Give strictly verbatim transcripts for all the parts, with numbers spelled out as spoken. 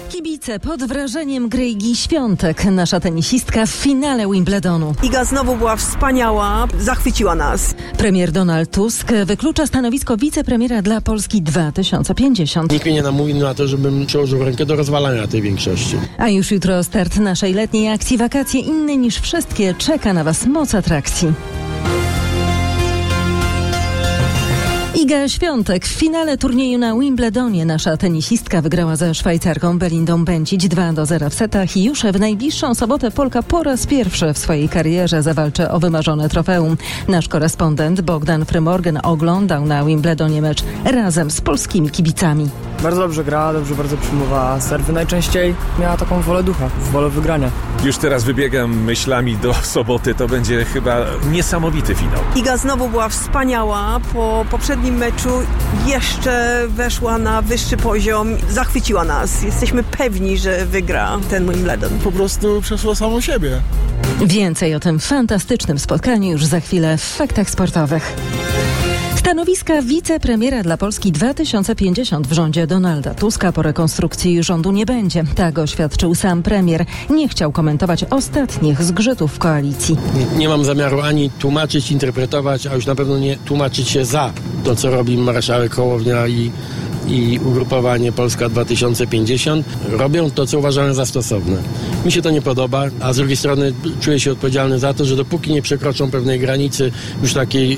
Kibice pod wrażeniem gry Igi Świątek. Nasza tenisistka w finale Wimbledonu. Iga znowu była wspaniała, zachwyciła nas. Premier Donald Tusk wyklucza stanowisko wicepremiera dla Polski dwa tysiące pięćdziesiąt. Nikt mnie nie namówił na to, żebym przyłożył rękę do rozwalania tej większości. A już jutro start naszej letniej akcji Wakacje inne niż wszystkie. Czeka na Was moc atrakcji. Iga Świątek w finale turnieju na Wimbledonie. Nasza tenisistka wygrała ze Szwajcarką Belindą Bencic dwa do zera w setach i już w najbliższą sobotę Polka po raz pierwszy w swojej karierze zawalczy o wymarzone trofeum. Nasz korespondent Bogdan Frymorgan oglądał na Wimbledonie mecz razem z polskimi kibicami. Bardzo dobrze grała, dobrze bardzo przyjmowała serwy. Najczęściej miała taką wolę ducha, wolę wygrania. Już teraz wybiegam myślami do soboty. To będzie chyba niesamowity finał. Iga znowu była wspaniała. Po poprzednim meczu jeszcze weszła na wyższy poziom. Zachwyciła nas. Jesteśmy pewni, że wygra ten Wimbledon. Po prostu przeszła samą siebie. Więcej o tym fantastycznym spotkaniu już za chwilę w Faktach Sportowych. Stanowiska wicepremiera dla Polski dwa tysiące pięćdziesiąt w rządzie Donalda Tuska po rekonstrukcji rządu nie będzie. Tak oświadczył sam premier. Nie chciał komentować ostatnich zgrzytów w koalicji. Nie, nie mam zamiaru ani tłumaczyć, interpretować, a już na pewno nie tłumaczyć się za to, co robi marszałek Hołownia i, i ugrupowanie Polska dwa tysiące pięćdziesiąt. Robią to, co uważamy za stosowne. Mi się to nie podoba, a z drugiej strony czuję się odpowiedzialny za to, że dopóki nie przekroczą pewnej granicy już takiej e,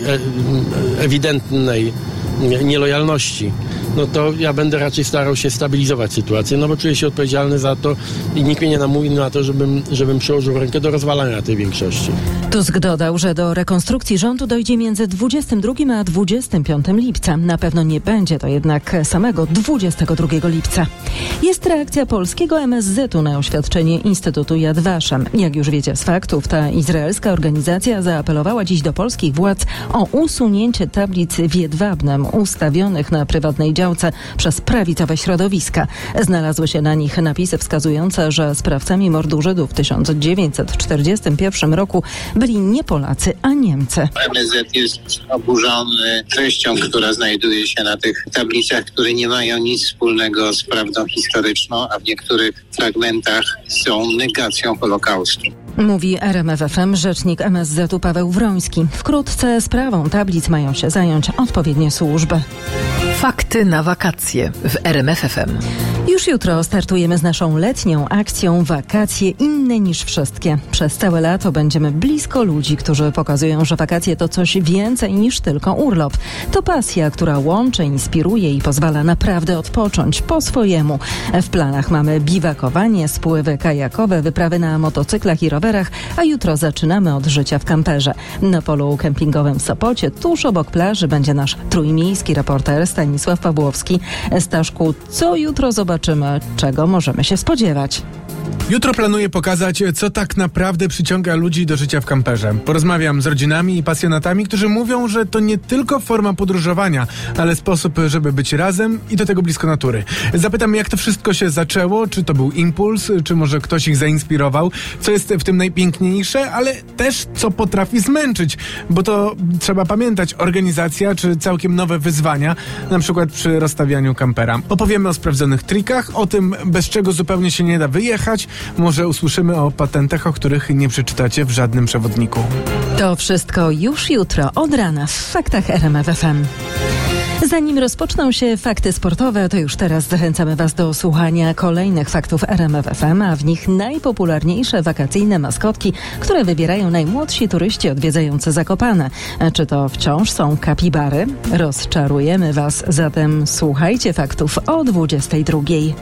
ewidentnej nielojalności, no to ja będę raczej starał się stabilizować sytuację, no bo czuję się odpowiedzialny za to i nikt mnie nie namówił na to, żebym, żebym przyłożył rękę do rozwalania tej większości. Tusk dodał, że do rekonstrukcji rządu dojdzie między dwudziestym drugim a dwudziestym piątym lipca. Na pewno nie będzie to jednak samego dwudziestego drugiego lipca. Jest reakcja polskiego M S Z-u na oświadczenie Instytutu Yad Vashem. Jak już wiecie z faktów, ta izraelska organizacja zaapelowała dziś do polskich władz o usunięcie tablic w Jedwabnem ustawionych na prywatnej działce przez prawicowe środowiska. Znalazły się na nich napisy wskazujące, że sprawcami mordu Żydów w tysiąc dziewięćset czterdziestym pierwszym roku byli nie Polacy, a Niemcy. M S Z jest oburzony treścią, która znajduje się na tych tablicach, które nie mają nic wspólnego z prawdą historyczną, a w niektórych fragmentach są negacją Holokaustu. Mówi R M F F M rzecznik M S Z-u Paweł Wroński. Wkrótce sprawą tablic mają się zająć odpowiednie służby. Fakty na wakacje w R M F F M. Już jutro startujemy z naszą letnią akcją Wakacje inne niż wszystkie. Przez całe lato będziemy blisko ludzi, którzy pokazują, że wakacje to coś więcej niż tylko urlop. To pasja, która łączy, inspiruje i pozwala naprawdę odpocząć po swojemu. W planach mamy biwakowanie, spływy kajakowe, wyprawy na motocyklach i rowerach, a jutro zaczynamy od życia w kamperze. Na polu kempingowym w Sopocie, tuż obok plaży, będzie nasz trójmiejski reporter Stanisław Pawłowski. Staszku, co jutro zobaczymy? Czego możemy się spodziewać? Jutro planuję pokazać, co tak naprawdę przyciąga ludzi do życia w kamperze. Porozmawiam z rodzinami i pasjonatami, którzy mówią, że to nie tylko forma podróżowania, ale sposób, żeby być razem i do tego blisko natury. Zapytam, jak to wszystko się zaczęło, czy to był impuls, czy może ktoś ich zainspirował, co jest w tym najpiękniejsze, ale też co potrafi zmęczyć, bo to trzeba pamiętać, organizacja czy całkiem nowe wyzwania, na przykład przy rozstawianiu kampera. Opowiemy o sprawdzonych trikach, o tym, bez czego zupełnie się nie da wyjechać. Może usłyszymy o patentach, o których nie przeczytacie w żadnym przewodniku. To wszystko już jutro od rana w Faktach R M F F M. Zanim rozpoczną się fakty sportowe, to już teraz zachęcamy Was do słuchania kolejnych faktów R M F F M, a w nich najpopularniejsze wakacyjne maskotki, które wybierają najmłodsi turyści odwiedzający Zakopane. Czy to wciąż są kapibary? Rozczarujemy Was, zatem słuchajcie faktów o dwudziestej drugiej.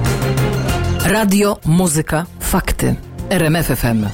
Radio, muzyka, fakty. R M F F M.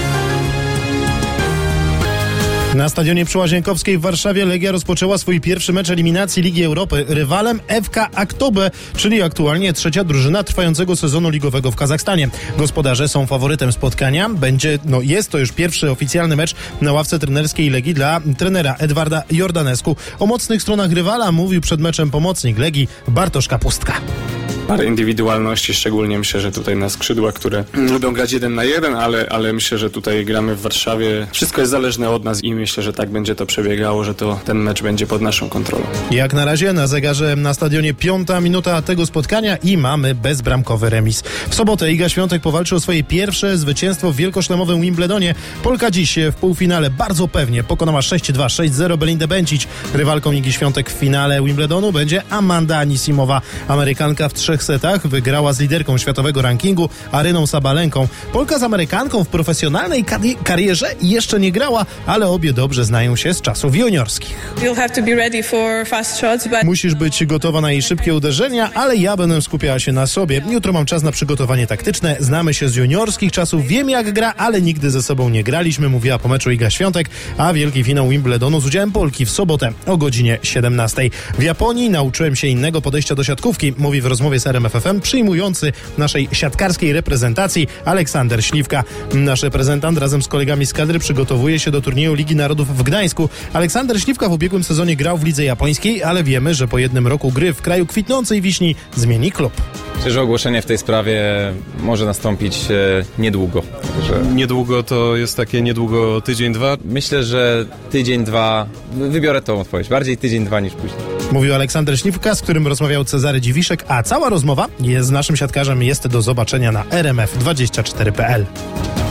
Na stadionie przy Łazienkowskiej w Warszawie Legia rozpoczęła swój pierwszy mecz eliminacji Ligi Europy. Rywalem F K Aktobe, czyli aktualnie trzecia drużyna trwającego sezonu ligowego w Kazachstanie. Gospodarze są faworytem spotkania. Będzie, no jest to już pierwszy oficjalny mecz na ławce trenerskiej Legii dla trenera Edwarda Jordanescu. O mocnych stronach rywala mówił przed meczem pomocnik Legii Bartosz Kapustka. parę indywidualności, szczególnie myślę, że tutaj na skrzydłach, które lubią grać jeden na jeden, ale, ale myślę, że tutaj gramy w Warszawie. Wszystko jest zależne od nas i myślę, że tak będzie to przebiegało, że to ten mecz będzie pod naszą kontrolą. Jak na razie na zegarze na stadionie piąta minuta tego spotkania i mamy bezbramkowy remis. W sobotę Iga Świątek powalczy o swoje pierwsze zwycięstwo w wielkoszlemowym Wimbledonie. Polka dziś w półfinale bardzo pewnie pokonała sześć dwa, sześć zero Belindę Bencic. Rywalką Igi Świątek w finale Wimbledonu będzie Amanda Anisimowa. Amerykanka w trzech setach wygrała z liderką światowego rankingu Aryną Sabalenką. Polka z Amerykanką w profesjonalnej kari- karierze jeszcze nie grała, ale obie dobrze znają się z czasów juniorskich. Musisz być gotowa na jej szybkie uderzenia, ale ja będę skupiała się na sobie. Jutro mam czas na przygotowanie taktyczne. Znamy się z juniorskich czasów, wiem jak gra, ale nigdy ze sobą nie graliśmy, mówiła po meczu Iga Świątek, a wielki finał Wimbledonu z udziałem Polki w sobotę o godzinie siedemnastej. W Japonii nauczyłem się innego podejścia do siatkówki, mówi w rozmowie z R M F F M przyjmujący naszej siatkarskiej reprezentacji Aleksander Śliwka. Nasz reprezentant razem z kolegami z kadry przygotowuje się do turnieju Ligi Narodów w Gdańsku. Aleksander Śliwka w ubiegłym sezonie grał w lidze japońskiej, ale wiemy, że po jednym roku gry w kraju kwitnącej wiśni zmieni klub. Myślę, że ogłoszenie w tej sprawie może nastąpić e, niedługo. Także niedługo to jest takie niedługo tydzień, dwa? Myślę, że tydzień, dwa. Wybiorę tą odpowiedź. Bardziej tydzień, dwa niż później. Mówił Aleksander Śliwka, z którym rozmawiał Cezary Dziwiszek, a cała rozmowa jest z naszym siatkarzem jest do zobaczenia na r m f dwadzieścia cztery kropka p l.